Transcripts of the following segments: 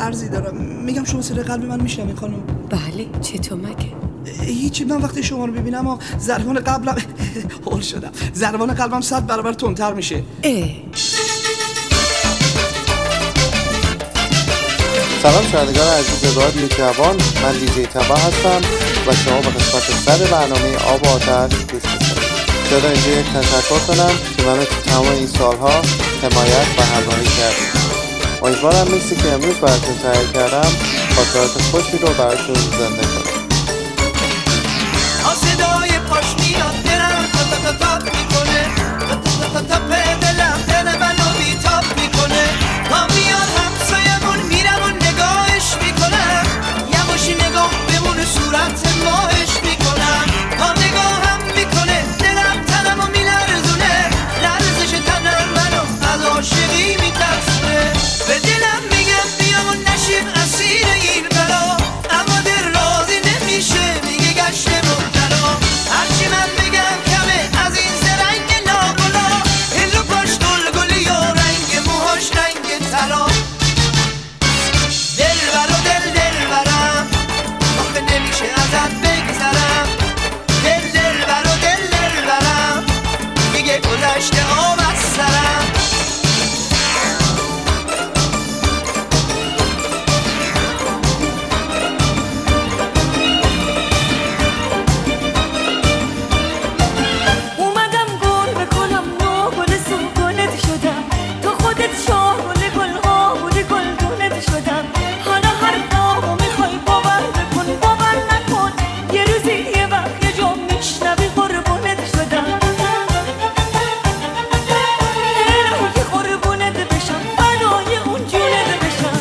عرضی دارم. میگم شما صدای قلب من میشنوین خانم؟ بله. چطور مگه؟ هیچی، من وقتی شما رو ببینم و ضربان قلبم هول شدم، ضربان قلبم 100 برابر تندتر میشه. سلام شنوندگان عزیز رادیو جوان، من دیجی تبا هستم و شما به قسمت 100 برنامه آب و آتش گوش می‌کنید. چرا اینجا یک تشکر کنم که منو تو تمام این سالها حمایت و همراهی کردید. امیدوارم میکسی که امروز براتون تهیه کردم خاطرات خوشی رو براتون زنده کنم. صدای پاش میاد دلم تا تاپ میکنه، تا دلم دل منو بیتاب میکنه. تا میاد همسایمون میرم و نگاهش میکنم، یواش نگاه بمونه صورت ماهش میکنم. تا نگاهم میکنه دلم تنمو میلرزونه، لرزش تنم منو از عاشقی میترسونه. به دلم میگم بیا و نشیم اسیر این بلا، اما دل راضی نمیشه میگه گشته مبتلا. هرچی من بگم کمه از این زرنگ ناگلا، این رو پاش گلگلی یا رنگ موهاش رنگ طلا. دلبر و دلبرم آخه نمیشه ازت بگذرم، دلبر و دلبرم میگه گذشته آب از سرم. اومدم گل بکنم نو گل سوگلت شدم، تو خودت شاهگل گلها بودی گلدونت شدم. حالا هر نامو میخوای باور بکن باور نکن، یه روزی یه وقت یه جا میشنوی قربونت شدم. الهی قربونت بشم فدای اون جونت بشم.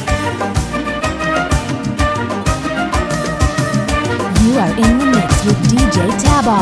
You are in the mix with DJ Taba.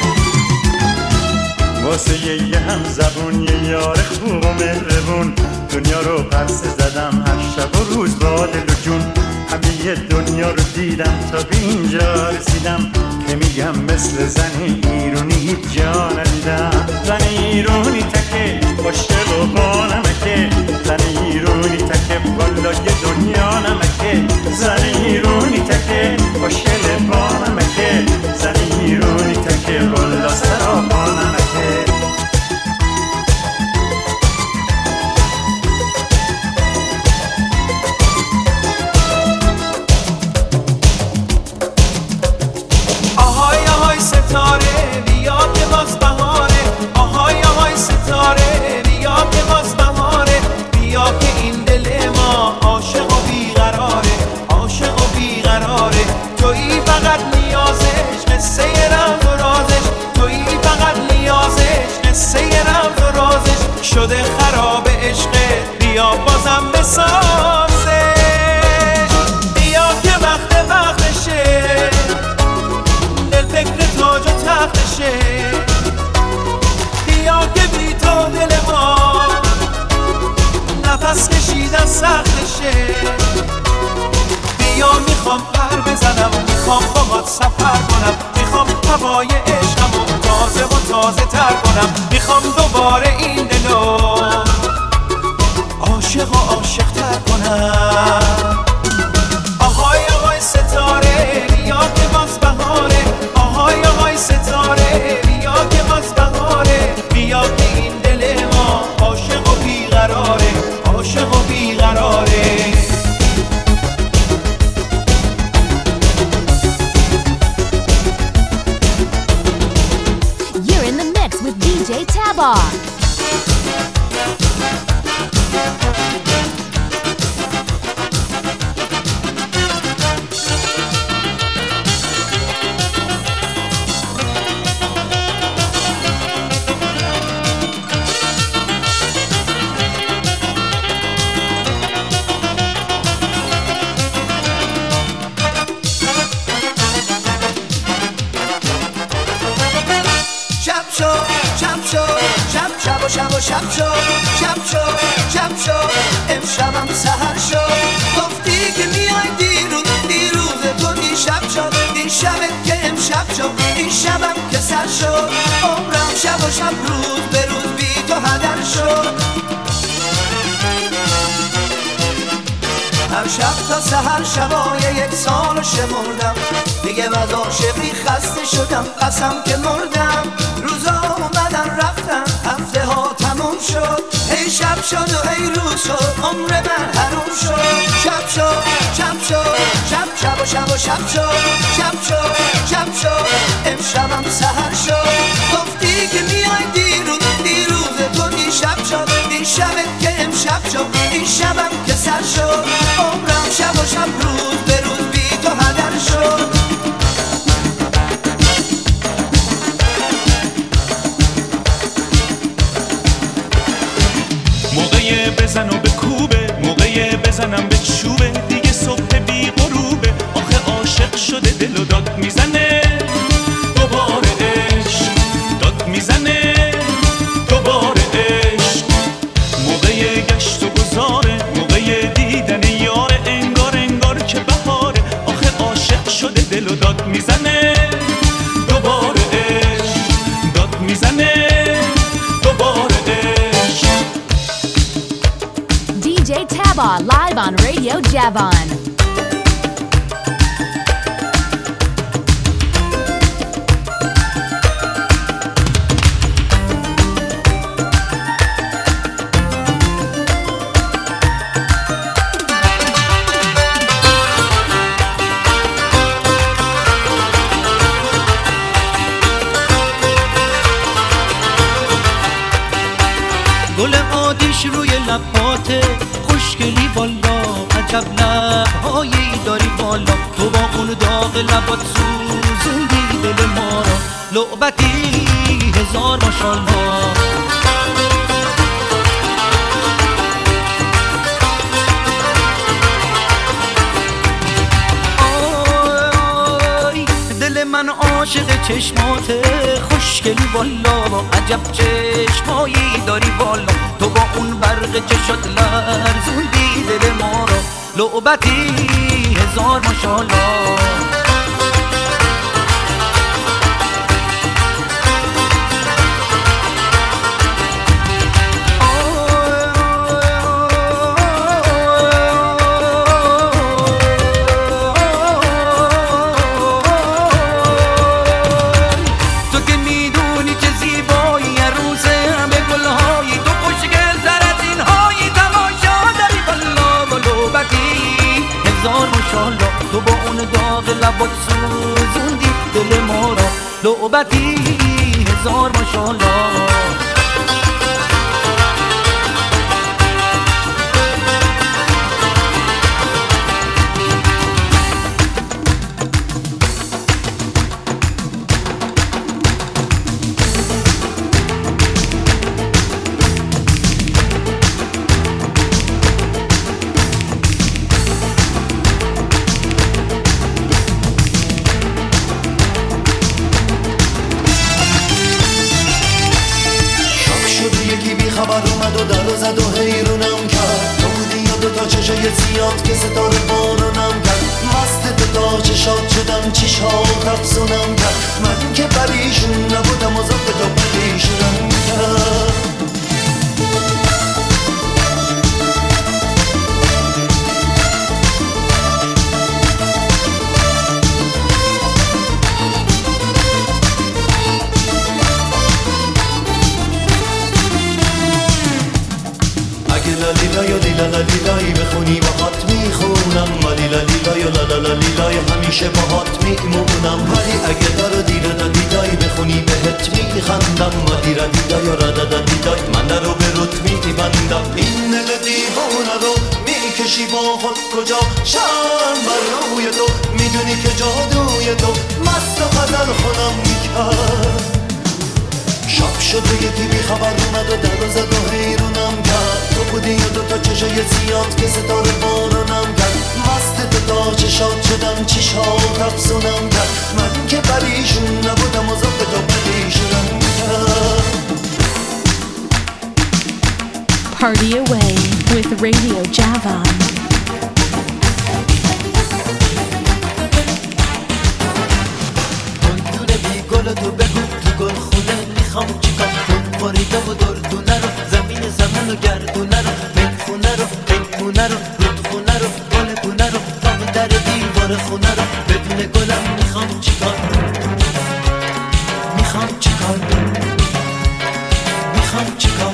واسه یه هم زبون یه یار خوب و مهربون، دنیا رو پرسه زدم هر شب و روز با دل و جون. همه یه دنیا رو دیدم تا به اینجا رسیدم، که میگم مثل زن ایرونی هیچ جا ندیدم. زن ایرونی تکه خوشگل و با نمکه، زن ایرونی تکه والا یه دنیا نمکه. زن ایرونی تکه خوشگل با نمکه، زن ایرونی تکه والا سرا با نمکه. آهای آهای ستاره بیا که باز بهاره، آهای آهای ستاره بیا که باز بهاره. بیا که این دل ما عاشق و بیقراره، عاشق و بیقراره. تویی فقط نیازش قصه رمز و رازش، تویی فقط نیازش قصه رمز و رازش. شده خراب عشقت بیا بازم بسازش، بیا که وقتشه دل فکر تاج و تختشه. بیا که بی تو دل ما نفس کشیدن سختشه. بیا میخوام پر بزنم، میخوام باهات سفر کنم، میخوام هوای عشقمو تازه و تازه تر کنم. میخوام دوباره این دلو عاشق و عاشق تر کنم. آهای آهای ستاره بیا که باز بهاره، آهای آهای ستاره بیا که باز بهاره. بیا که این دل ما عاشق و بیقراره، عاشق و بیقراره. You're in the mix with DJ Taba. شب شو امشبم سحر شو. گفتی که میای دیروز تو دیشب شد، این شبت که امشب شد، این شبم که سر شد. عمرم شب و شب روز به روز بی تو هدر شد. هر شب تا سحر شبای یک سالو شمردم دیگه از عاشقی خسته شدم قسم که مردم روزا اومدن رفتن هفته ها تموم شد هی شب شد و هی روز شد عمر من حروم شد شب شد شب شد شب شب و شب و شب شد شب شد شب شد امشبم سحر شد گفتی که میای دیروز تو دیشب شد این شبت که امشب شد این شبم که سر شد عمرم شب و شب روز به روز بی تو هدر شد موقع بزن و به کوبه موقع بزنم به چوبه دیگه صبح بی غروبه آخه عاشق شده دل و داد میزنه دوباره عشق داد میزنه دوباره عشق موقع گشت و گذاره موقع دیدن یاره انگار که بهاره آخه عاشق شده دل و داد میزنه دوباره عشق داد میزنه دوباره عشق DJ Tabba live on Radio Javon. گل عادیش روی لباته خوشگلی بالا عجب لبهایی داری بالا تو با اون داغ لبات سوزوندی دل ما را لعبتی هزار ماشالله دل من عاشق چشماته خوشگلی والا عجب چشمایی داری بالا تو با اون برق چشات لرزوندی دل ما را لعبتی هزار ماشالله تو با اون داغ لبات سوزوندی دل ما را لعبتی هزار ماشالله خبر اومد و در زد و حیرونم کرد تو بودی یا دوتا چشای زیاد که ستاره بارونم کرد مست دوتا چشات شدم چشات افزونم کرد من که پریشون نبودم و ذات تو پریشونم کرد لیلای بخونی باهات میخونم لیلا لیلای لالا لیلای همیشه باهات میمونم ولی اگه دارو دیرا دیدای بخونی بهت میخندم دیرا دیدای و رادا دیدای من رو به روت میبندم این دل دیوانه رو میکشی با خود کجا شرم بر روی تو میدونی که جادوی تو مست و غزل خودم میکرد شب شد و یکی بی خبر اومد و در زد و حیرونم کرد تو بودی یا دوتا چشای زیاد که ستاره بارونم کرد مست دوتا چشات شدم چشات افزونم کرد من که پریشون نبودم و ذات تو پریشونم کرد Party away with Radio Javon. گلدونه بی گل تو بگو تو گل خونه میخوام چیکار کن باریده و دردونه رو زمین زمان و گردونه رو ملخونه رو پیمونه رو رودخونه رو گل داره خونه رو بدون گلم میخوام چیکار میخوام چیکار میخوام چیکار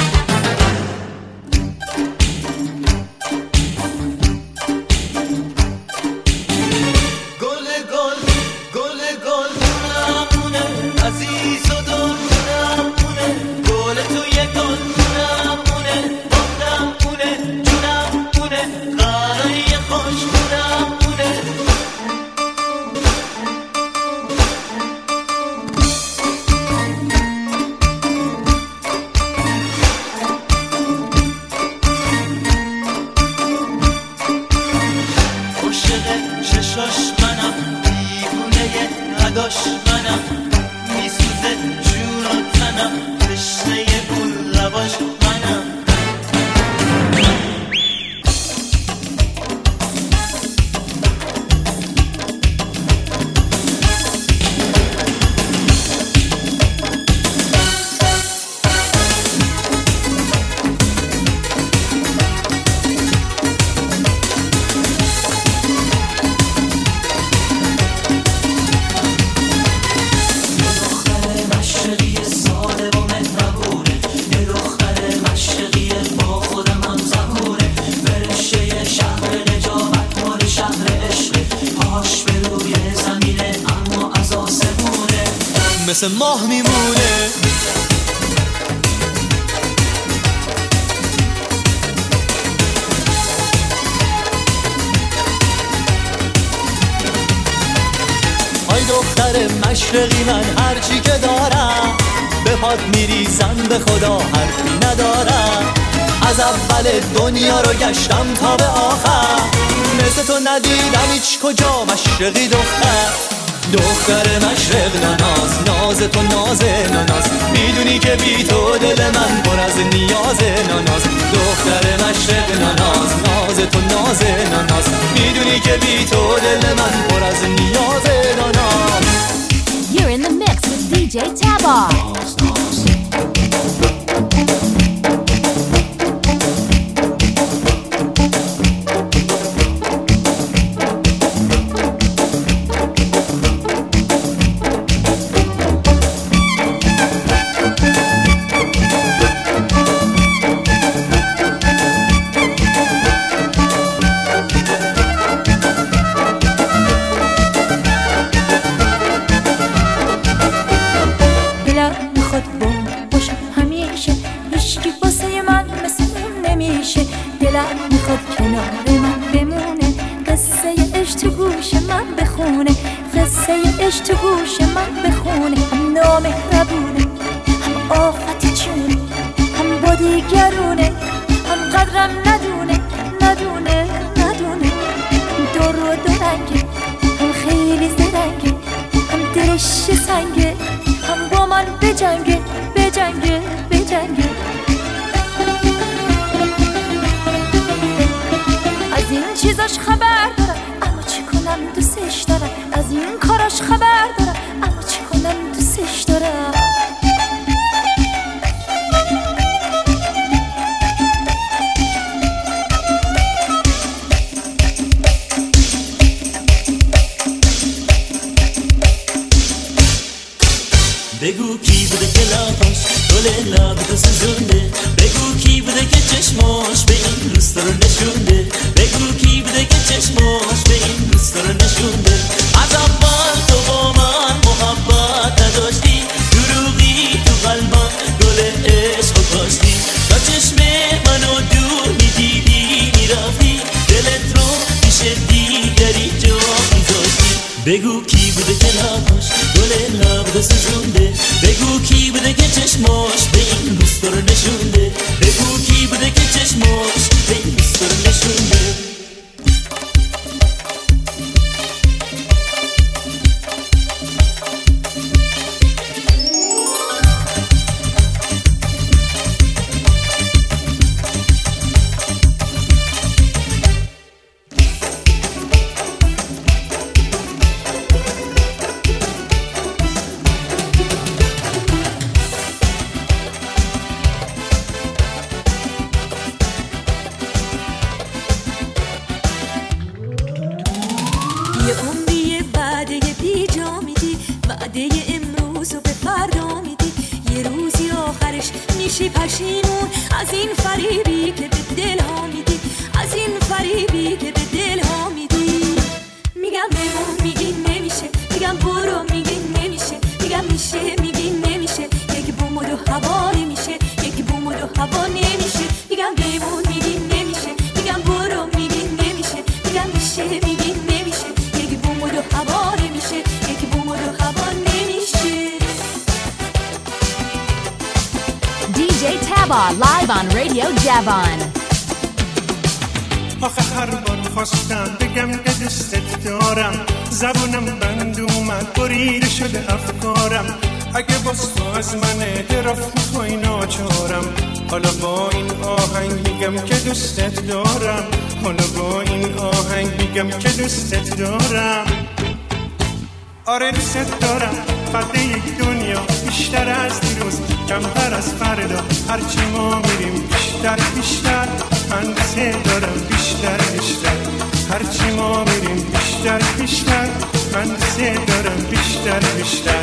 مثل ماه میمونه آی دختر مشرقی من هرچی که دارم به پات میریزم به خدا حرفی ندارم از اول دنیا رو گشتم تا به آخر مثل تو ندیدم هیچ کجا مشرقی دختر مشرق ناز ناز تو ناز ناز میدونی که بی تو دل من پر از نیاز ناز دختر مشرق ناز ناز تو ناز ناز میدونی که بی تو دل من پر از نیاز ناز. You're in the mix with DJ Tabar. تو گوش من بخونه هم نامهربونه هم آفتی چونه هم با دیگرونه هم قدرم ندونه دور و دورنگه هم خیلی زرنگه هم دلش سنگه هم با من بجنگه از این چیزاش خبر دارم اما چی کنم دوستش دارم از این کاراش خبر دارم اما چی کنم دوستش دارم بگو کی بوده که لباش گل لب تو سوزونده بگو کی بوده که چشماش به این روستا رو نشونده بگو کی بوده که چشماش به این روستا رو نشونده از اول تو با من محبت نداشتی دروغی تو قلبم گل عشق و کاشتی تا چشم منو دور میدیدی میرفتی دلت رو پیش دیگری جا میذاشتی بگو کی بوده که لباش گل لب تو سوزونده بگو کی بوده که چشماش به این روستا رو نشونده بگو کی بوده که چشماش به این روستا رو نشونده یه عمری وعده بی جا میدی، وعده امروز رو به فردا میدی، یه روزی آخرش میشی پشیمون از این فریبی که به دل ها میدی، از این فریبی که به دل ها میدی. میگم بمون میگی نمیشه، میگم برو میگی نمیشه، میگم میشه میگی نمیشه، یک بوم و دو هوا نمیشه، یک بوم و دو هوا نمیشه. میگم بمون میگی نمیشه، میگم برو میگی نمیشه، میگم میشه میگی نمیشه، یک بوم و دو هوا نمیشه، یک بوم و دو هوا نمیشه. DJ Taba live on Radio Javon. آخه هر بار خواستم بگم که دوستت دارم، زبونم بند اومد بریده شده افکارم. اگه باز تو از من اعتراف میخوای ناچارم، حالا با این آهنگ میگم که دوستت دارم، حالا با این آهنگ میگم که دوستت دارم. آره دوستت دارم، فرد یک دنیا بیشتر از دیروز، کمتر از فردا، هرچی ما میریم بیشتر بیشتر. من دوست دارم بیشتر بیشتر، هرچی ما میریم بیشتر بیشتر. من دوست دارم بیشتر بیشتر.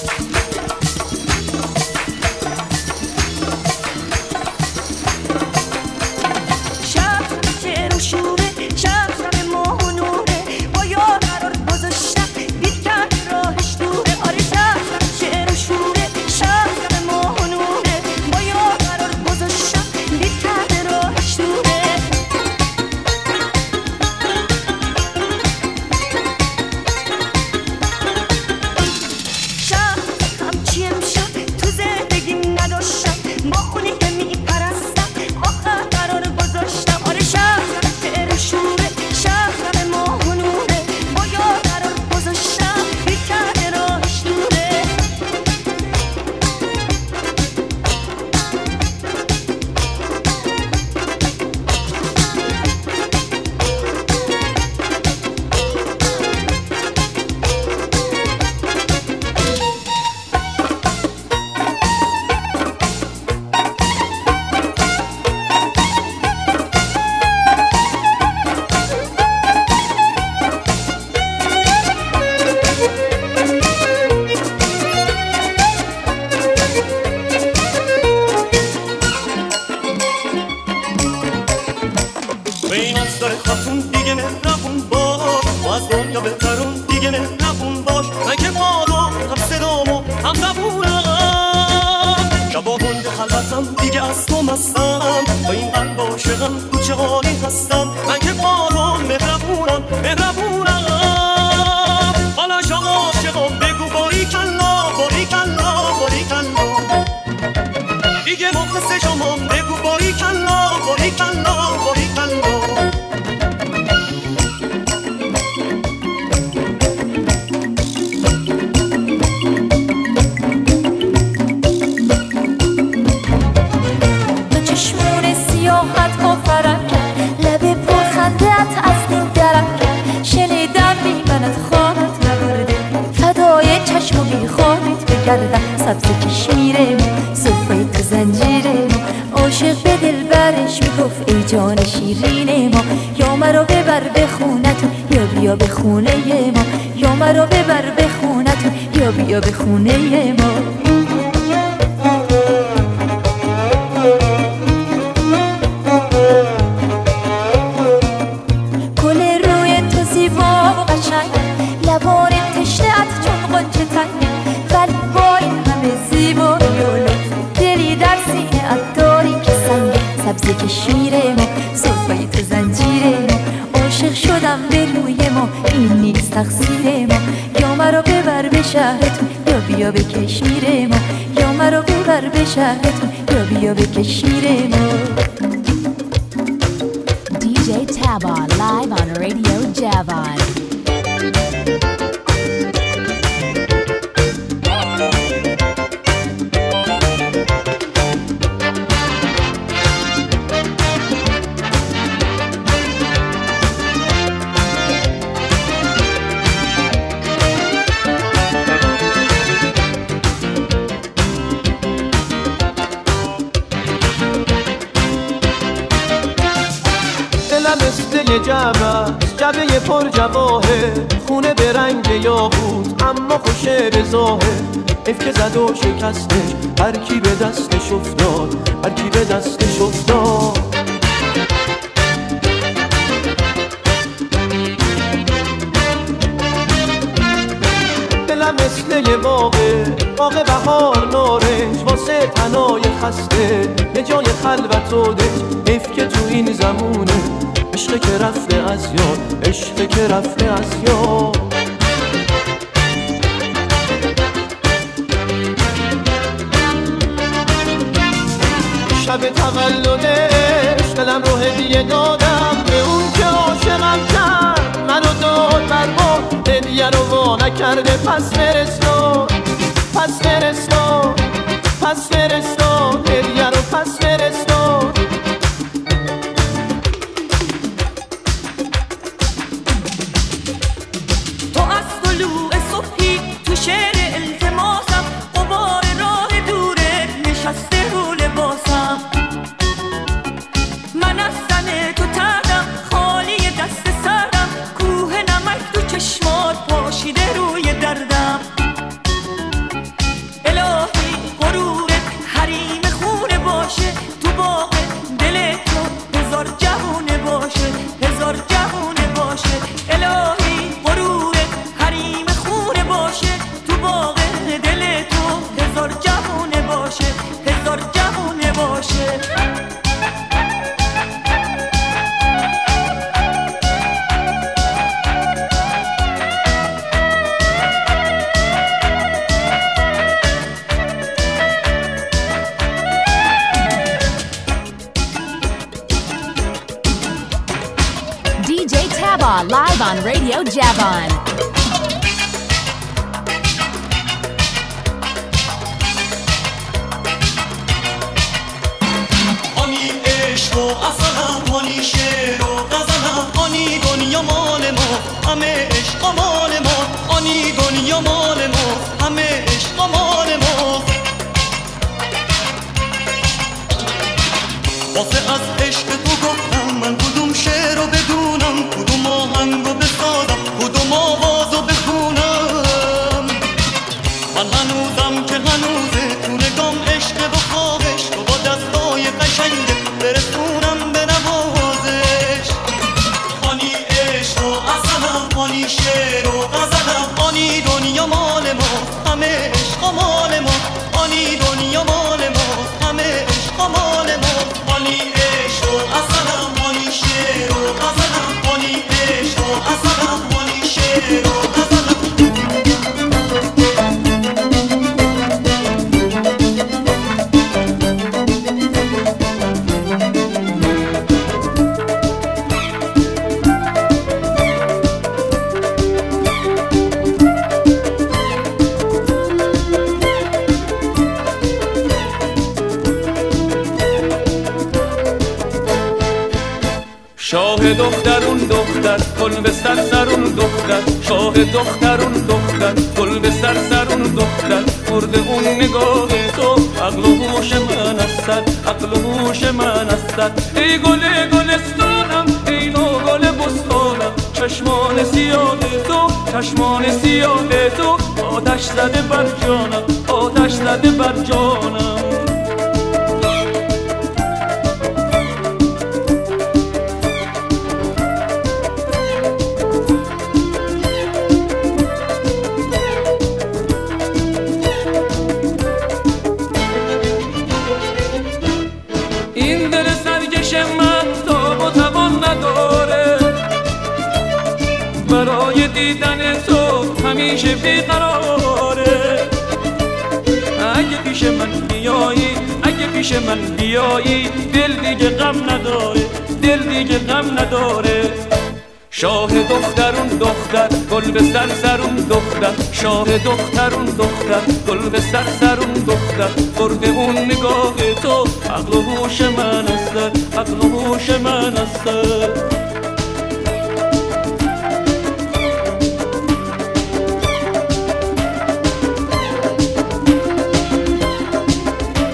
سبز کشمیره صفای تو زنجیره عاشق به دل برش میگفت ای جان شیرین ما، یا مرا ببر به خونتون یا بیا به خونه ما، یا مرا ببر به خونتون یا بیا به خونه ما. گل روی تو زیبا و قشنگ، لبان تشنه‌ات چون غنچه تنگ، ولی با این همه زیبایی و لطف دلی در سینه ات داری که سنگ. سبز کشمیره ما صفای تو زنجیره ما، عاشق شدم به روی ما این نیست تقصیر ما، یا مرا ببر به شهرتون یا بیا به کشمیر ما، یا مرا ببر به شهرتون یا بیا به کشمیر ما. DJ Taba live on Radio Javon. دلم مثل یه جبه پر جواهر، خونه به رنگ یاقوت اما خوشه به ظاهر. افک زد و شکستش، هر کی به دستش افتاد، هر کی به دستش افتاد. دلم مثل یه باغ بهار نارنج، واسه تنای خسته یه جای خلوت و دنج. حیف که تو این زمونه عشق که رفته از یاد، عشق که رفته از یاد. شب تولدش دلم رو هدیه دادم به اون که عاشقم کرد، منو داد بر ما هدیه رو وا نکرده. پس فرستاد، پس فرستاد، پس فرستاد هدیه رو، پس فرستاد. تو از طلوع صبحی تو شعر التماسم، غبار راه دوره نشسته رو لباسم. من از تن تو تردم، خالی دست سردم، کوه نمک تو چشمات پاشیده روی دردم. الهی غرورت حریم خونه باشه، تو باغ دل تو هزار جوونه باشه، هزار جوونه باشه. الهی غرورت حریم خونه باشه، تو باغ دل تو هزار جوونه باشه، هزار جوونه باشه. DJ Taba live on Radio Javon. آنی عشق و اصلم، آنی شعر و غزلم، آنی دنیا مال ما، همه عشق مال ما. آنی دنیا مال ما، همه عشق مال ما. واسه از عشق تو گفتم من کدوم شعر رو بدونم، کدوم آهنگ رو بسازم، کدوم آواز رو بخونم. من هنوزم که هنوزه تو نگام عشق و خوابش، تو با دستای قشنگه برسونم به نوازش. آنی عشق و اصلم، آنی شعر و غزلم، آنی دنیا مال ما، همه عشق مال ما. آنی دنیا مال ما، همه عشق مال ما. آنی عشق و اصلم، آنی شعر و غزلم، آنی عشق و اصلم، آنی شعر و غزلم. شاه دخترون دختر، گل به سر سرون دختر. شاه دخترون دختر، گل به سر سرون دختر. برده اون نگاه تو عقل و هوش من است، عقل و هوش من است. ای گل گلستانم، ای نو گل بستانم. چشمان سیاه تو، چشمان سیاه تو، آتش زده بر جانم، آتش زده بر جانم. برای دیدن تو همیشه بیقراره. اگه پیش من بیایی، اگه پیش من بیایی، دل دیگه غم نداره، دل دیگه غم نداره. شاه دخترون دختر، گل به سر سرون دختر. شاه دخترون دختر، گل به سر سرون دختر. برده اون نگاه تو عقل و هوش من است، عقل و هوش من است.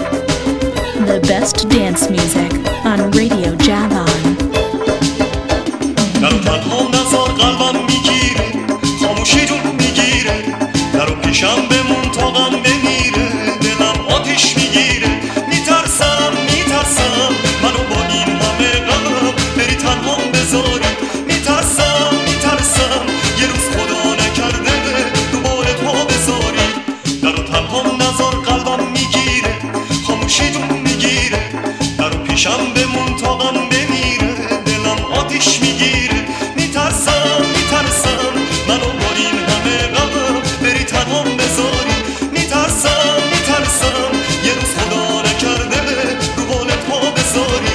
The best dance music on Radio Javon. پیشم بمون تا غم بمیره دلم آتیش میگیره میترسم منو با این همه غم بری تنهام بذاری میترسم یه روز خدا نکرده دوباره پا بذاری درو تنهام نذار قلبم میگیره خاموشی جون میگیره درو پیشم بمون تا غم بمیره دلم آتیش میگیره میترسم منو با این همه غم بری تنهام بذاری میترسم یه روز خدا نکرده رو بالت پا بذاری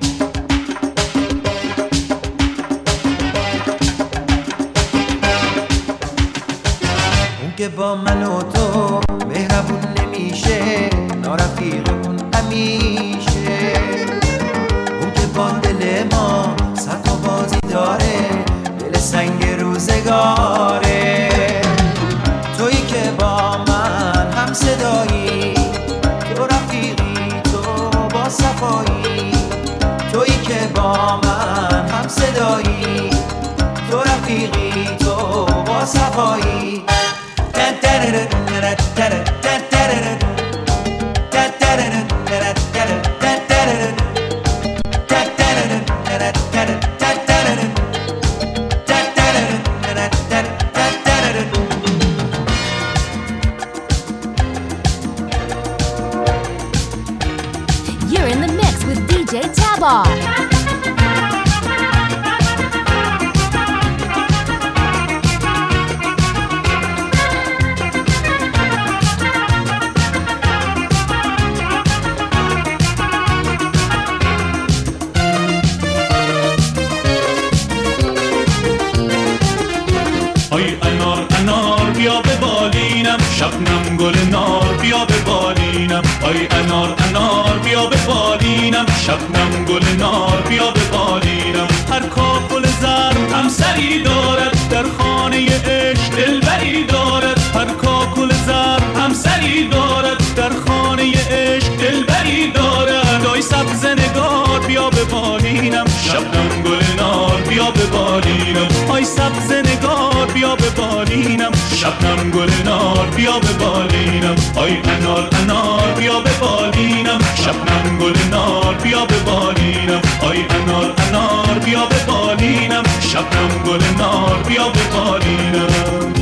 اون که با من و تو مهربون نمیشه نارفیقمون همیشه اون که با دل ما سطح و بازی داره دل سنگ روزگاره تویی که با من هم صدایی تو رفیقی تو با صفایی تویی که با من هم صدایی تو رفیقی تو با صفایی You're in the mix with DJ Tabar. بیا به بالینم شبنم گل نار بیا به بالینم آی انار بیا به بالینم شبنم گل نار بیا به بالینم هر کاکل زرد هم سری دارد در خانه عشق دلبری دارد هر کاکل زرد هم سری دارد در خانه عشق دلبری دارد آی سبز نگار بیا به بالینم شبنم گل نار بیا به بالینم آی سبز نگار بیا به بالینم شبنم گل نار بیا به بالینم آی انار بیا به بالینم شبنم گل نار بیا به بالینم آی انار بیا به بالینم شبنم گل نار بیا به بالینم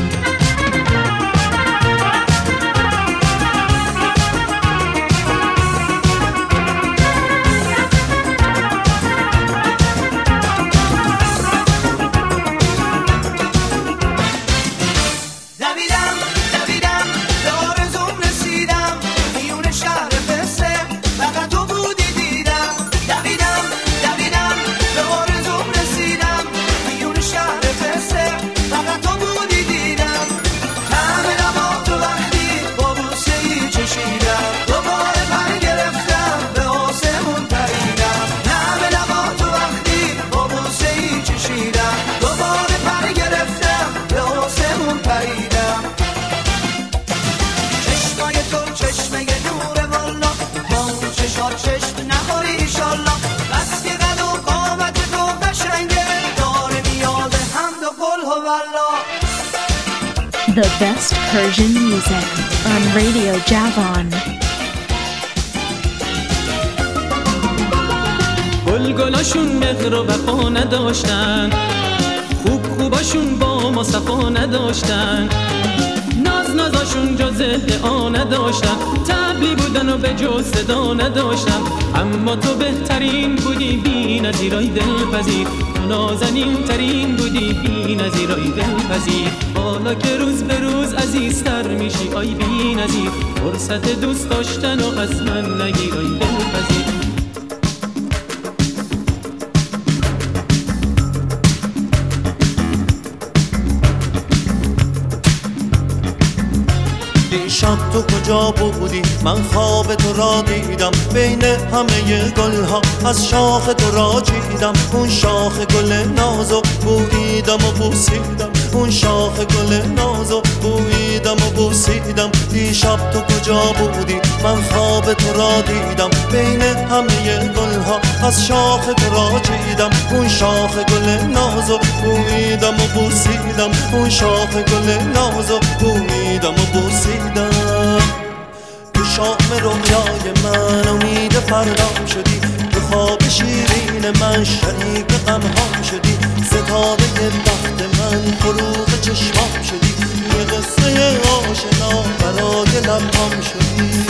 The best Persian music on Radio Javan. گلگلاشون مهر و وفا نداشتن خوباشون با ما صفا نداشتن نازاشون جز ادعا نداشتن طبلی بودن و به جز صدا نداشتن اما تو بهترین بودی بی نظیرای دلپذیر نازنین ترین بودی بی نظیرای دلپذیر حالا که روز به روز عزیزتر میشی آی بی نظیر فرصت دوست داشتن و از من نگیر آی دلپذیر شب تو کجا بودی من خواب تو را دیدم بین همه گلها از شاخ تو را چیدم اون شاخ گل نازو بوییدم و بوسیدم اون شاخ گل نازو بوییدم و بوسیدم دیشب تو کجا بودی من خواب تو را دیدم بین همه گلها از شاخ تو را چیدم اون شاخ گل نازو بویدم و بوسیدم اون شاخ گل نازو بویدم و بوسیدم تو شام رویای من امید فردا شدی تو خواب شیرین من شریک غمهام شدی ستاره بخت من فروغ چشمام شدی یه قصه آشنا برای لبهام شدی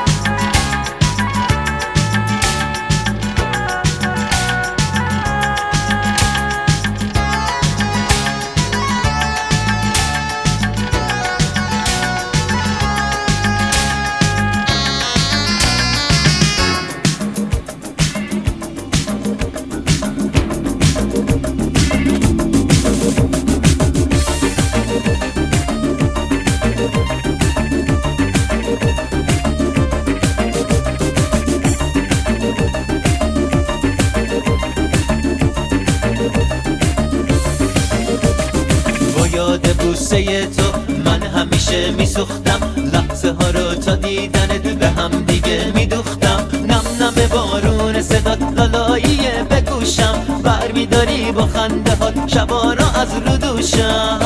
بوسه تو من همیشه میسوختم لحظه ها رو تا دیدنت به هم دیگه میدوختم نم نم بارون صدات لالایی به گوشم بر میداری با خنده هات شبا را از رو دوشم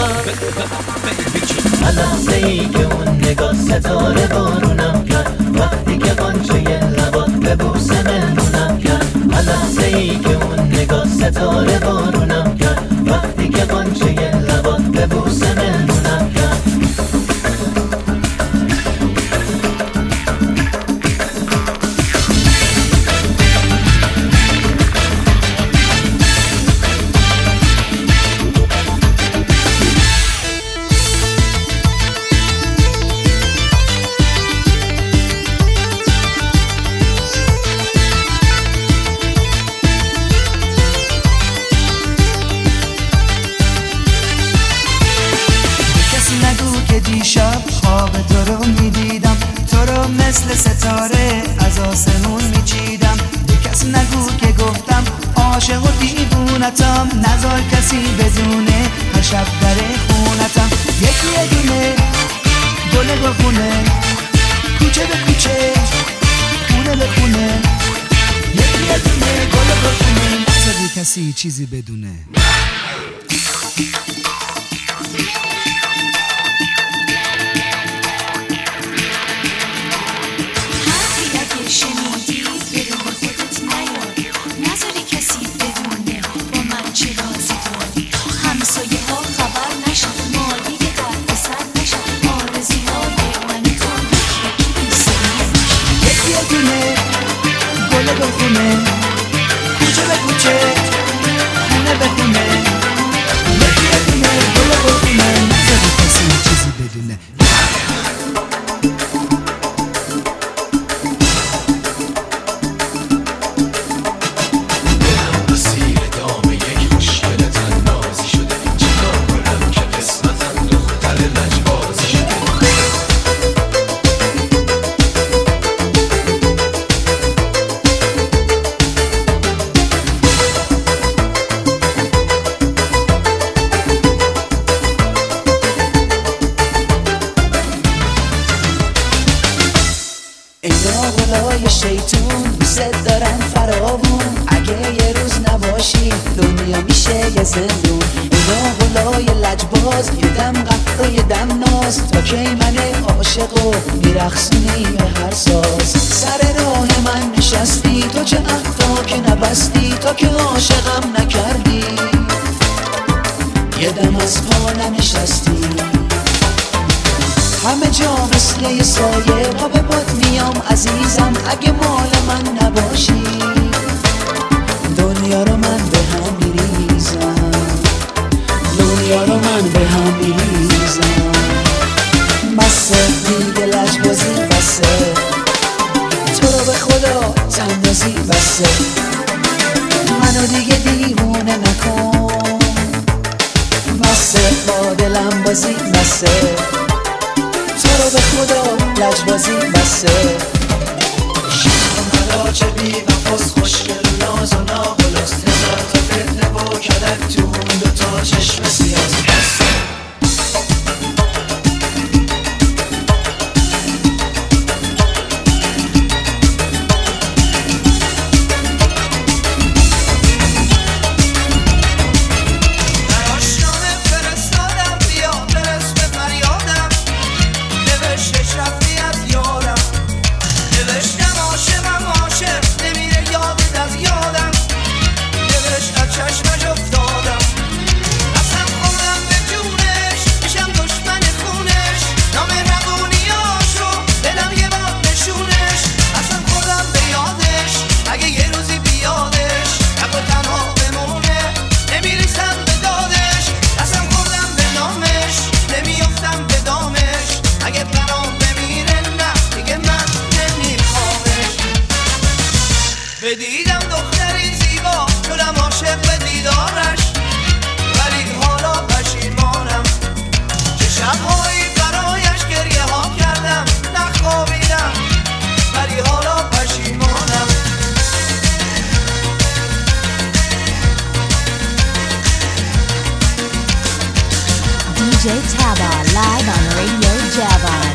لحظه ای که اون نگاه ستاره بارونم کرد وقتی که قنچه لبات به بوسه مهمونم کرد لحظه ای که اون نگاه ستاره بارونم کرد وقتی که قنچه لبات به بوسه مهمونم کرد دیشب خواب تو رو میدیدم تو رو مثل ستاره از آسمون میچیدم به کسی نگو که گفتم عاشق و دیوونتم نذار کسی بدونه هر شب در خونتم یکی دونه گل گلخونه کوچه به کوچه خونه به خونه یکی دونه گل گلخونه نذاری کسی چیزی بدونه خونه کوچه به کوچه خونه به خونه یکی دونه گل گلخونه نذاری کسی چیزی بدونه شیطون دوست دارن فراوون اگه یه روز نباشی دنیا میشه یه زندون اینا غلای لجباز یه دم قهر و یه دم ناز تا کی من عاشقو میرخصونی به هر ساز سر راه من نشستی تو چه عهدا که نبستی تا که عاشقم نکردی یه دم از پا ننشستی همه جا مثل یه سایه با به باد میام عزیزم اگه مال من نباشی دنیا رو من به هم میریزم دنیا رو من به هم میریزم بسه دیگه لجبازی بسه تو رو به خدا تندازی بسه منو دیگه دیوونه نکن بسه با دلم بازی بسه تو رو به خدا لجبازی بسه شما چه بی وفاس خوشگل و ناز و ناغلاس هزار تا فتنه با کلک تو اون دوتا چشم سیاز بسه Taba live on Radio Javon.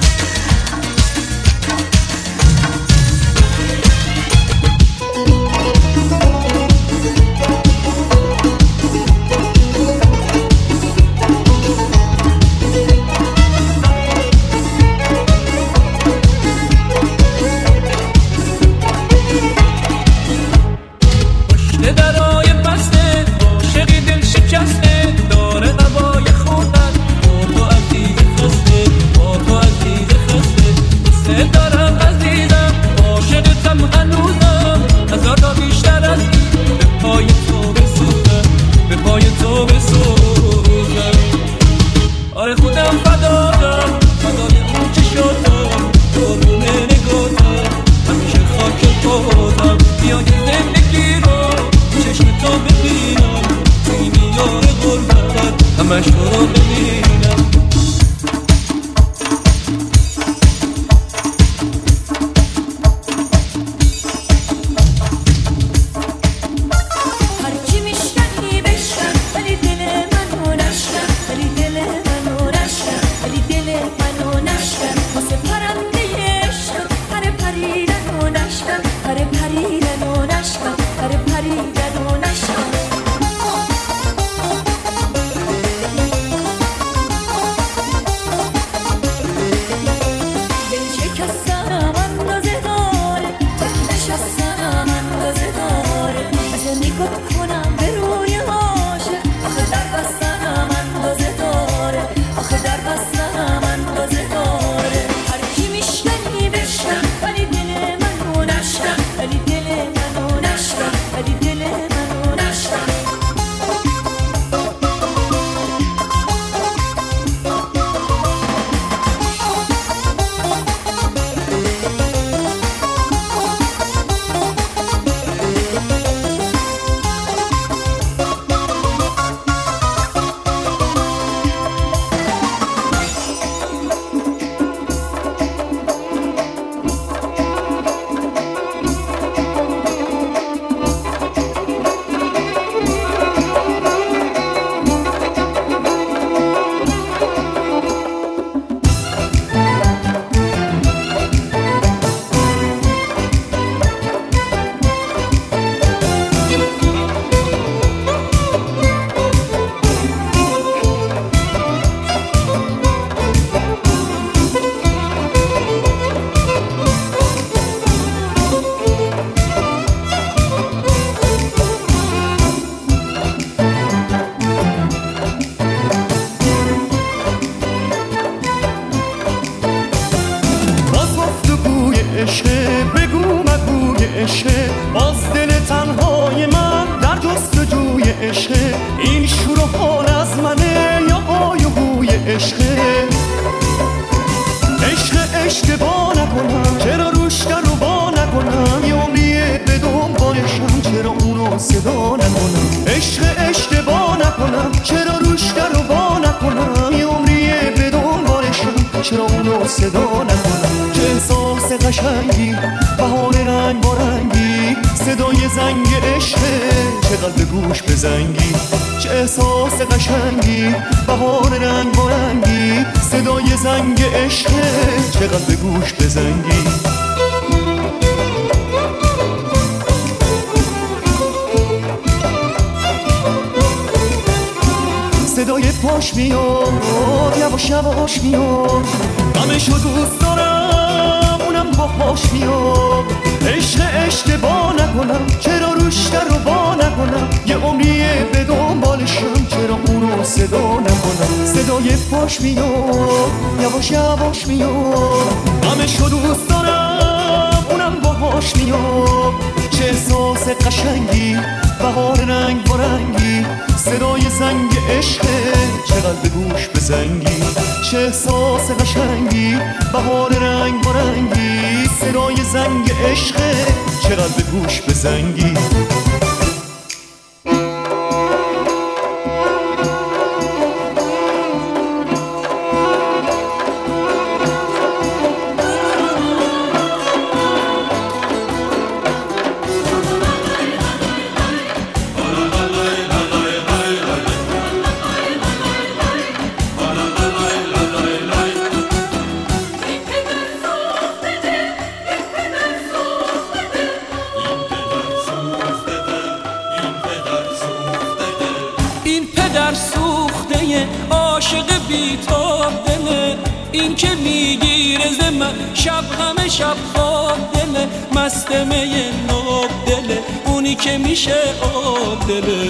بیتاب دله، این که میگیره ز من شب همه شب خواب دله، مستمه ناب دله، اونی که میشه آب دله.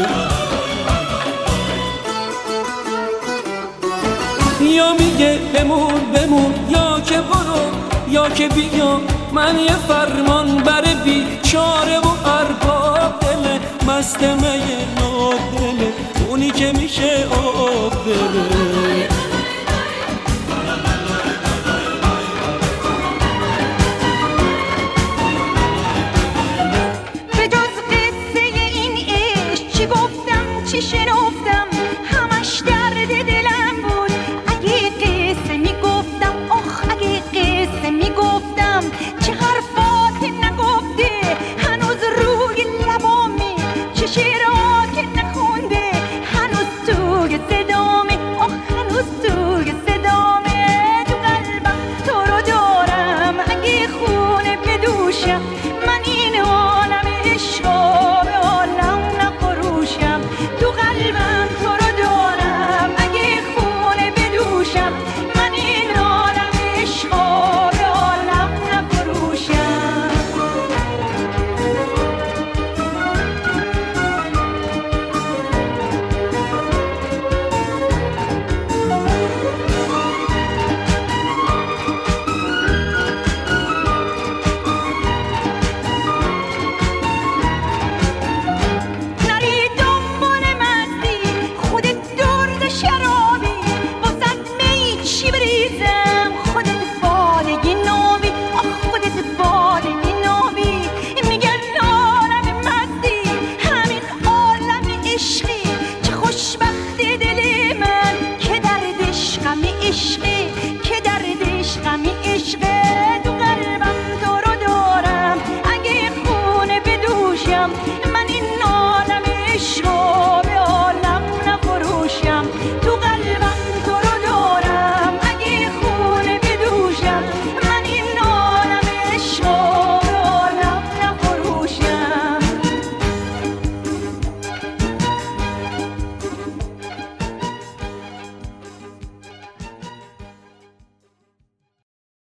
یا میگه بمون بمون، یا که برو یا که بیا، من یه فرمان بر بیچاره و ارباب دله، مستمه ناب دله، اونی که میشه آب دله. به جز قصه این عشق چی گفتم چی شنفتم، همش درد دلم بود. اگه قصه میگفتم آخ اگه قصه میگفتم، چه حرفات نگفته هنوز روی لبامه، چه شعرها که نخونده هنوز توی صدامه، آخ هنوز توی صدامه. تو قلبم تو رو دارم اگه خونه بدوشم، من این عالم عشقا به عالم نفروشم. تو قلبم تو رو دارم اگه خونه بدوشم، من این عالم عشقا به عالم نفروشم. نری دنبال مستی خودت درد شرابی، واسد می چی بریزم خودت بالگی نابی، آخ خودت بالگی نابی. میگن عالم مستی همین عالم عشقی، چه خوشبخت دل من که دردش غم عشقی.